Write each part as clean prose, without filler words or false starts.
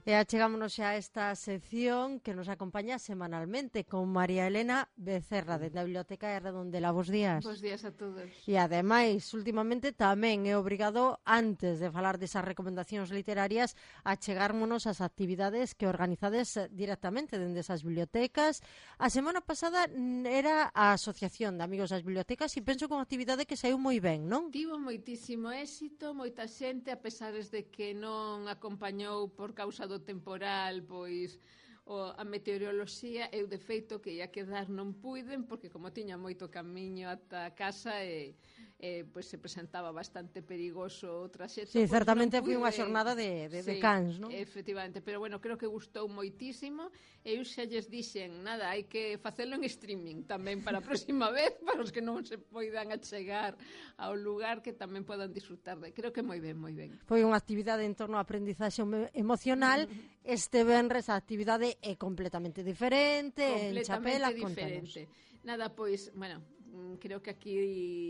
E achegámonos xa a esta sección que nos acompaña semanalmente con María Elena Becerra, dende a Biblioteca de Redondela. Bos días. Bos días a todos. E ademais, últimamente tamén é obrigado, antes de falar desas recomendacións literarias, a chegármonos ás actividades que organizades directamente dende esas bibliotecas. A semana pasada era a Asociación de Amigos das Bibliotecas e penso que unha actividade que saiu moi ben, non? Tivo moitísimo éxito, moita xente, a pesares de que non acompañou por causa do temporal, pois a meteoroloxía, eu de feito que ia quedar non puiden, porque como tiña moito camiño ata a casa pois se presentaba bastante perigoso o traxecto. Sí, pois certamente non foi unha puide... xornada de sí, cans, non? Efectivamente, pero bueno, creo que gustou moitísimo, e eu xa lles dixen, nada, hai que facelo en streaming tamén para a próxima vez, para os que non se poidan achegar ao lugar, que tamén podan disfrutar de. Creo que moi ben, moi ben. Foi unha actividade en torno á aprendizaxe emocional. Este venres a actividade é completamente diferente, en Chapela, diferente. Contanos. Nada, pois, bueno, creo que aquí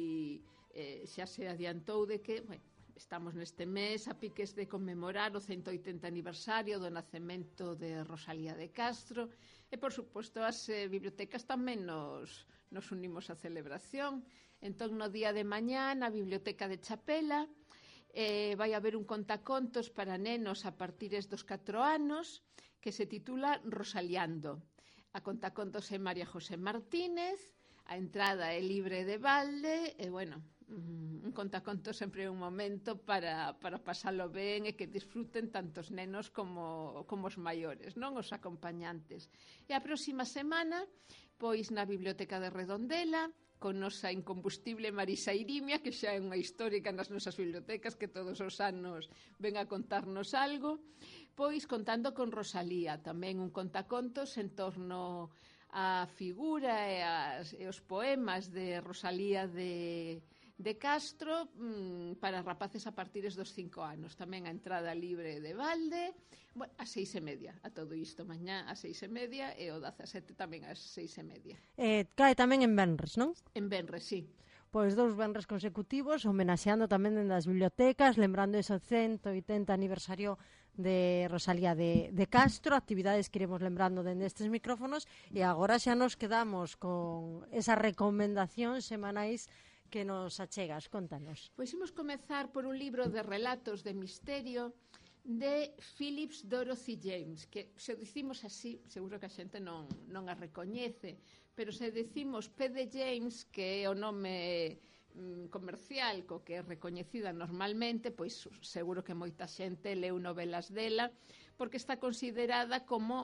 xa se adiantou de que, bueno, estamos neste mes a piques de conmemorar o 180 aniversario do nacemento de Rosalía de Castro, e por suposto as bibliotecas tamén nos unimos á celebración. Entón, no día de mañá, na Biblioteca de Chapela, vai haber un contacontos para nenos a partires dos 4 anos que se titula Rosaliando. A contacontos é María José Martínez, a entrada é libre de balde, e bueno, un contacontos sempre é un momento para pasalo ben e que disfruten tanto os nenos como os maiores, non, os acompañantes. E a próxima semana, pois na Biblioteca de Redondela, con nosa incombustible Marisa Irimia, que xa é unha histórica nas nosas bibliotecas, que todos os anos ven a contarnos algo, pois contando con Rosalía, tamén un contacontos en torno á figura e os poemas de Rosalía de Castro, para rapaces a partires dos 5 anos. Tamén a entrada libre de balde, bueno, a 6:30, a todo isto, mañá a 6:30 e o 17 tamén a 6:30. Cae tamén en venres, non? En venres, sí. Pois 2 venres consecutivos, homenaxeando tamén dende as bibliotecas, lembrando ese 180 aniversario de Rosalía de Castro, actividades que iremos lembrando dende estes micrófonos, e agora xa nos quedamos con esas recomendacións semanais que nos achegas. Contanos. Pois imos comezar por un libro de relatos de misterio de Phillips Dorothy James, que se dicimos así, seguro que a xente non a recoñece, pero se dicimos P. de James, que é o nome comercial co que é recoñecida normalmente, pois seguro que moita xente leu novelas dela, porque está considerada como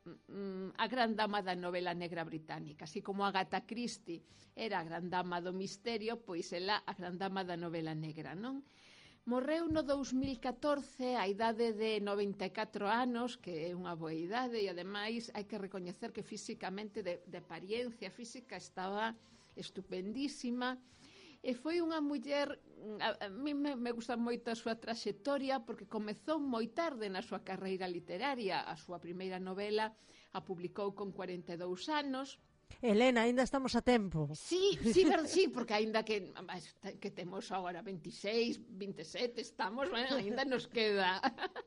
a gran dama da novela negra británica. Así como Agatha Christie era a gran dama do misterio, pois ela a gran dama da novela negra, non? Morreu no 2014 a idade de 94 anos, que é unha boa idade, e ademais hai que recoñecer que físicamente, de apariencia física, estaba estupendísima. E foi unha muller, a mí me gusta moito a súa traxectoria, porque comezou moi tarde na súa carreira literaria. A súa primeira novela a publicou con 42 anos. Elena, aínda estamos a tempo. Sí, porque aínda que temos agora 26, 27, estamos, bueno, aínda nos queda.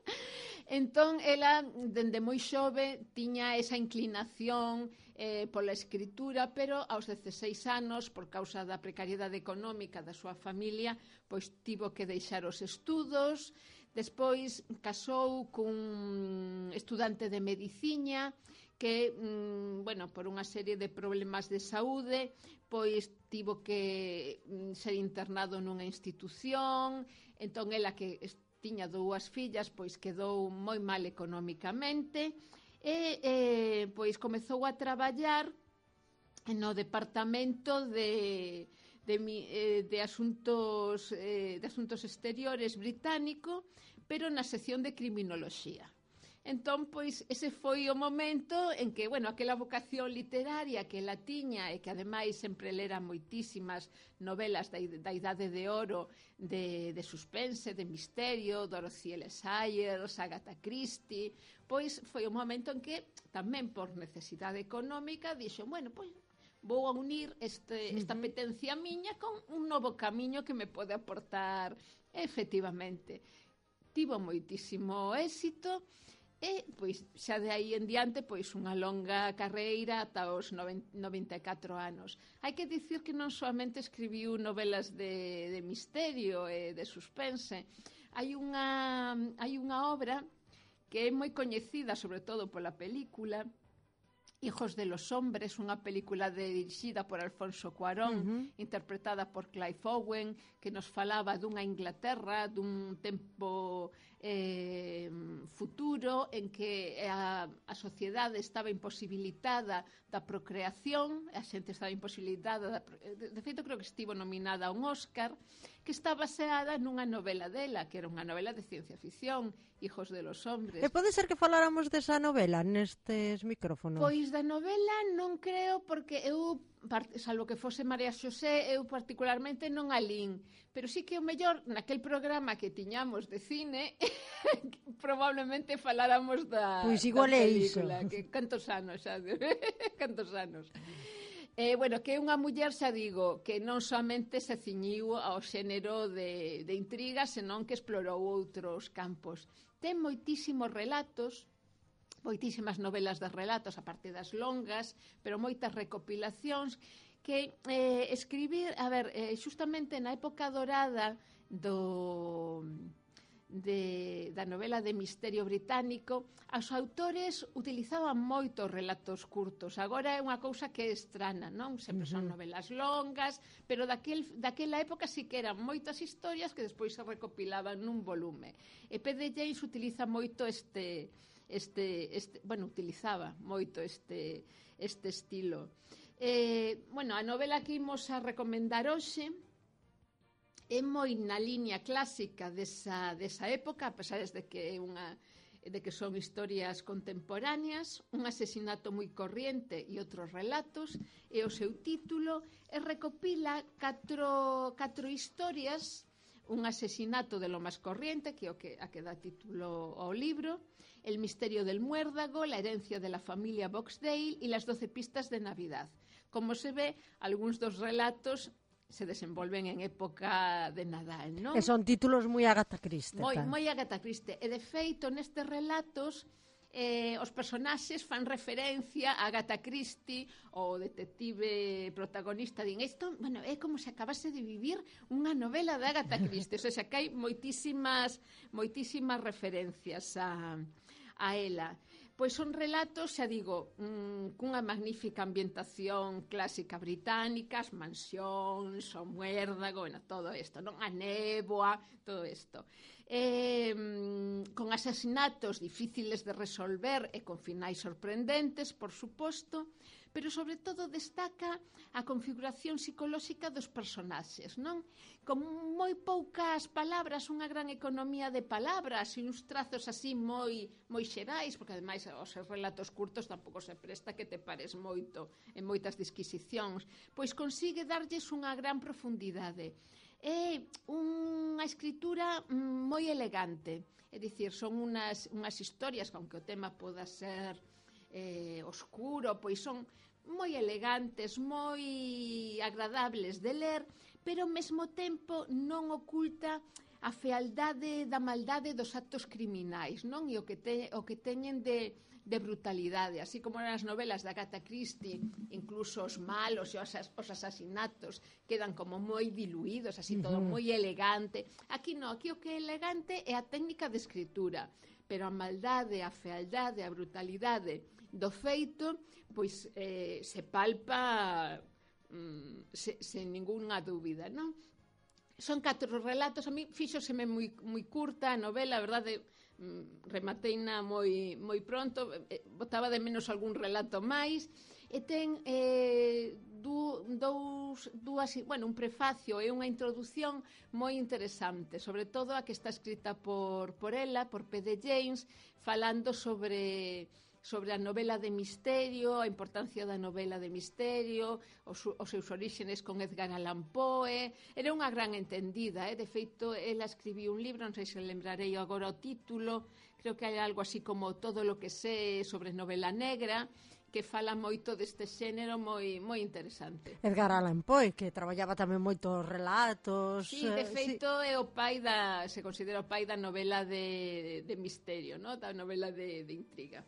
Entón, ela, dende moi xove, tiña esa inclinación pola escritura, pero aos 16 anos, por causa da precariedade económica da súa familia, pois tivo que deixar os estudos. Despois casou cun estudante de mediciña que, bueno, por unha serie de problemas de saúde, pois tivo que ser internado nunha institución. Entón, ela que tiña 2 fillas, pois quedou moi mal económicamente, e pois comezou a traballar no departamento de asuntos exteriores británico, pero na sección de criminoloxía. Entón, pois, ese foi o momento en que, bueno, aquela vocación literaria que ela tiña, e que ademais sempre lera moitísimas novelas da Idade de Oro, de suspense, de misterio, Dorothy L. Sayers, Agatha Christie, pois foi o momento en que, tamén por necesidade económica, dixo, bueno, pois, vou a unir esta apetencia miña con un novo camiño que me pode aportar. Efectivamente, tivo moitísimo éxito. E, pois, xa de aí en diante, pois, unha longa carreira ata os 94 anos. Hai que dicir que non soamente escribiu novelas de misterio e de suspense. Hai unha obra que é moi coñecida, sobre todo pola película, Hijos de los Hombres, unha película dirixida por Alfonso Cuarón, interpretada por Clive Owen, que nos falaba dunha Inglaterra, dun tempo futuro en que a sociedade estaba imposibilitada da procreación, a xente estaba imposibilitada de feito creo que estivo nominada a un Óscar, que está baseada nunha novela dela, que era unha novela de ciencia ficción, Hijos de los Hombres. E pode ser que faláramos desa novela nestes micrófonos? Pois da novela non creo, porque eu, salvo que fose María Xosé, eu particularmente non a lín, pero sí que o mellor naquel programa que tiñamos de cine probablemente faláramos da igual da é película, iso. que cantos anos xa cantos anos. Bueno, que é unha muller, xa digo, que non somente se ciñiu ao xénero de intriga, senón que explorou outros campos. Ten moitísimos relatos, moitísimas novelas de relatos, a parte das longas, pero moitas recopilacións que escribir, justamente na época dorada da novela de misterio británico, os autores utilizaban moitos relatos curtos. Agora é unha cousa que é estrana, non? Sempre son novelas longas, pero daquela época sí que eran moitas historias que despois se recopilaban nun volume. E P.D. James utiliza moito utilizaba moito este estilo. A novela que imos a recomendar hoxe é moi na liña clásica desa época, a pesar de que son historias contemporáneas, un asesinato moi corriente e outros relatos, e o seu título recopila catro historias, un asesinato de lo más corriente, que é a que dá título ao libro, El misterio del muérdago, La herencia de la familia Boxdale e Las 12 pistas de Navidad. Como se ve, algúns dos relatos se desenvolven en época de Nadal, non? E son títulos moi Agatha Christie. Moi Agatha Christie. E, de feito, nestes relatos, os personaxes fan referencia a Agatha Christie, o detective protagonista din isto, é como se acabase de vivir unha novela de Agatha Christie. O sea, que hai moitísimas referencias a ela. Pois son relatos, xa digo, cunha magnífica ambientación clásica británica, as mansións, o muérdago, todo isto, non? A néboa, todo isto. Con asesinatos difíciles de resolver e con finais sorprendentes, por suposto, pero sobre todo destaca a configuración psicolóxica dos personaxes, non? Con moi poucas palabras, unha gran economía de palabras e uns trazos así moi xerais, porque ademais os relatos curtos tampouco se presta que te pares moito en moitas disquisicións, pois consigue darlles unha gran profundidade. É unha escritura moi elegante, é dicir, son unhas historias, aunque o tema poda ser oscuro, pois son moi elegantes, moi agradables de ler, pero ao mesmo tempo non oculta a fealdade da maldade dos actos criminais, non? E o que teñen de brutalidade, así como nas novelas de Agatha Christie, incluso os malos e os asasinatos quedan como moi diluídos, así todo moi elegante. Aquí non, aquí o que é elegante é a técnica de escritura, pero a maldade, a fealdade, a brutalidade do feito, pois se palpa sen ningunha dúbida, non? Son 4 relatos, a mí fíxoseme moi curta a novela, a verdade, remateina moi pronto, botaba de menos algún relato máis, e ten un prefacio e unha introdución moi interesante, sobre todo a que está escrita por ela, por P.D. James, falando sobre a novela de misterio, a importancia da novela de misterio, os seus orígenes con Edgar Allan Poe. Era unha gran entendida, de feito, ela escribiu un libro, non sei se lembrarei agora o título, creo que hai algo así como Todo lo que sé sobre novela negra, que fala moito deste xénero moi interesante. Edgar Allan Poe, que traballaba tamén moitos relatos. Sí, de feito é o pai se considera o pai da novela de misterio, ¿no? Da novela de intriga.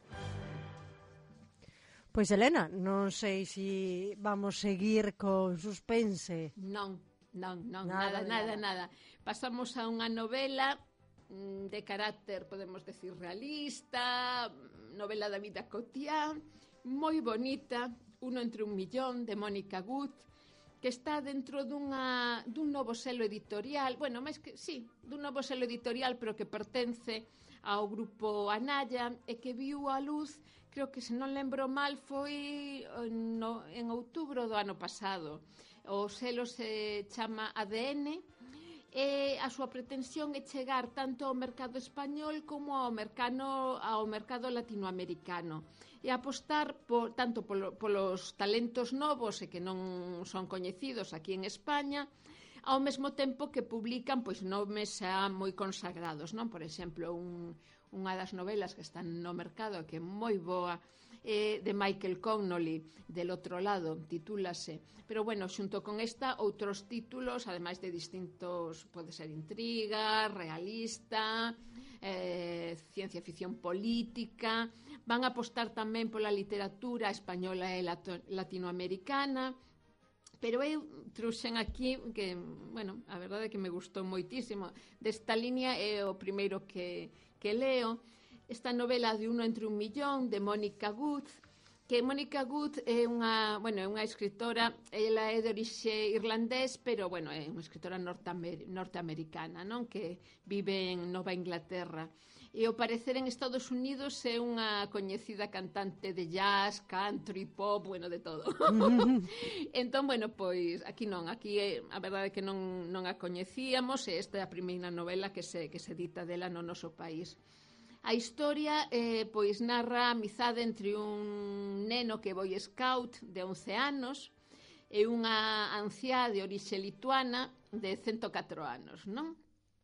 Pois, Elena, non sei se vamos seguir con suspense. Non, nada. Pasamos a unha novela de carácter, podemos decir, realista, novela da vida cotiá, moi bonita, Uno entre un millón, de Mónica Wood, que está dentro dun novo selo editorial, bueno, máis que, sí, dun novo selo editorial, pero que pertence ao grupo Anaya, e que viu a luz, creo que, se non lembro mal, foi en outubro do ano pasado. O selo se chama ADN, e a súa pretensión é chegar tanto ao mercado español como ao mercado latinoamericano, e apostar tanto polos talentos novos e que non son coñecidos aquí en España, ao mesmo tempo que publican pois nomes xa moi consagrados, non? Por exemplo, unha das novelas que están no mercado, que é moi boa, de Michael Connolly, Del outro lado, titúlase. Pero bueno, xunto con esta, outros títulos, ademais de distintos, pode ser intriga, realista, ciencia ficción política. Van a apostar tamén pola literatura española e latinoamericana. Pero eu trouxen aquí que, bueno, a verdade é que me gustou moitísimo. Desta línea é o primeiro que leo. Esta novela de Uno entre un millón, de Mónica Wood, que Mónica Wood é unha escritora, ela é de orixe irlandés, pero, bueno, é unha escritora norteamericana, non? Que vive en Nova Inglaterra. E ao parecer en Estados Unidos é unha coñecida cantante de jazz, country, pop, bueno, de todo. Entón, bueno, pois aquí non, aquí a verdade é que non a coñecíamos, e esta é a primeira novela que se edita dela no noso país. A historia pois narra a amizade entre un neno que é Boy Scout de 11 anos e unha anciá de orixe lituana de 104 anos, non?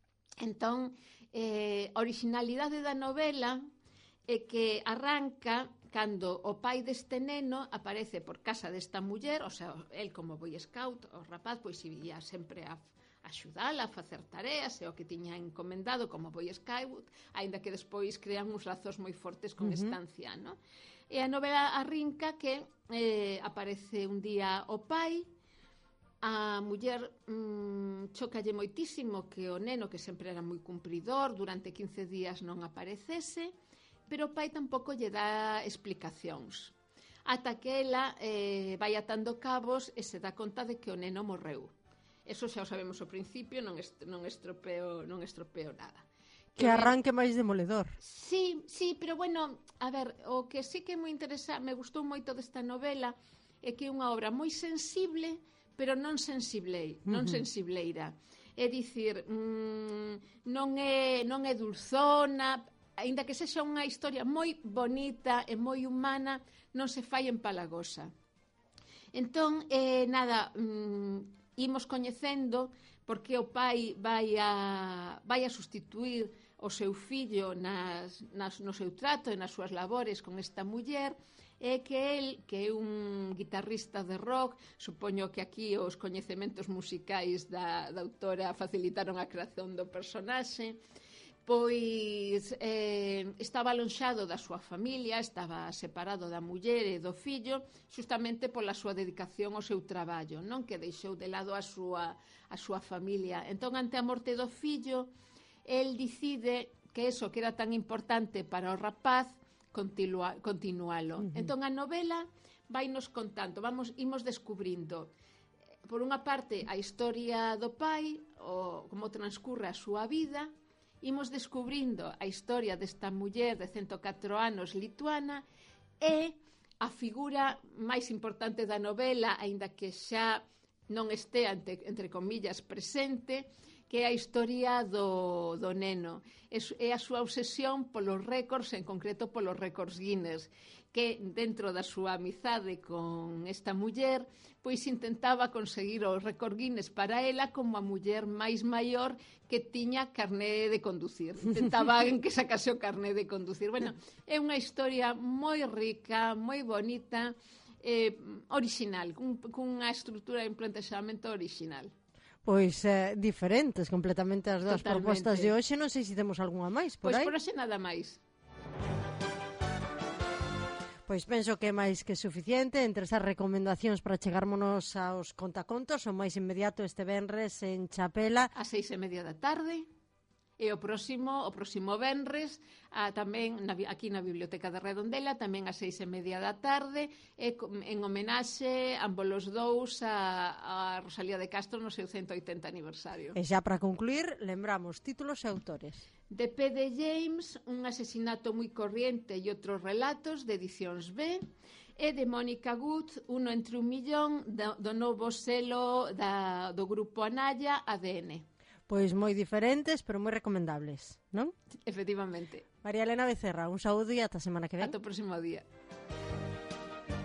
Entón, a originalidade da novela é que arranca cando o pai deste neno aparece por casa desta muller, o sea, el como Boy Scout, o rapaz, pois ia sempre a axudala a facer tareas, e o que tiña encomendado como Boy Scout, aínda que despois crean uns lazos moi fortes con esta anciano. E a novela arrinca que aparece un día o pai, a muller chocalle moitísimo que o neno, que sempre era moi cumpridor, durante 15 días non aparecese, pero o pai tampouco lle dá explicacións, ata que ela vai atando cabos e se dá conta de que o neno morreu. Eso xa o sabemos ao principio, non estropeo nada. Que arranque máis demoledor. Sí, pero bueno, a ver, o que sí que me gustou moito desta novela é que é unha obra moi sensible, pero non sensibleira. É dicir, non é dulzona, aínda que sexa unha historia moi bonita e moi humana, non se fai empalagosa. Entón, imos coñecendo porque o pai vai a sustituir o seu fillo no seu trato e nas súas labores con esta muller, e que el, que é un guitarrista de rock, supoño que aquí os coñecementos musicais da autora facilitaron a creación do personaxe, pois estaba alonxado da súa familia, estaba separado da muller e do fillo, justamente pola súa dedicación ao seu traballo, non? Que deixou de lado a súa familia. Entón, ante a morte do fillo, el decide que eso que era tan importante para o rapaz, continualo. Entón, a novela vainos contando, imos descubrindo, por unha parte, a historia do pai, como transcurre a súa vida. Imos descubrindo a historia desta muller de 104 anos lituana e a figura máis importante da novela, aínda que xa non este, entre comillas, presente, que é a historia do neno. É a súa obsesión polos récords, en concreto polos récords Guinness, que dentro da súa amizade con esta muller, pois intentaba conseguir o récord Guinness para ela como a muller máis maior que tiña carné de conducir. Intentaba en que sacase o carné de conducir. Bueno, é unha historia moi rica, moi bonita, original, cunha estrutura e un plantexamento original. Pois diferentes completamente as dúas Totalmente. propostas de hoxe. Non sei se temos algunha máis por Pois aí. por hoxe nada máis. Pois penso que é máis que suficiente. Entre esas recomendacións para chegármonos aos contacontos, o máis inmediato este venres en Chapela. A 6:30 da tarde. E o próximo venres tamén aquí na Biblioteca de Redondela, tamén a 6:30 da tarde, en homenaxe ambos os dous a Rosalía de Castro no seu 180 aniversario. E xa para concluir, lembramos títulos e autores. De P.D. James, Un asesinato moi corriente e outros relatos, de Edicións B, e de Mónica Gut, Uno entre un millón, do novo selo do grupo Anaya, ADN. Pois moi diferentes, pero moi recomendables, non? Efectivamente. María Elena Becerra, un saúdo e ata a semana que ven. Ata o próximo día.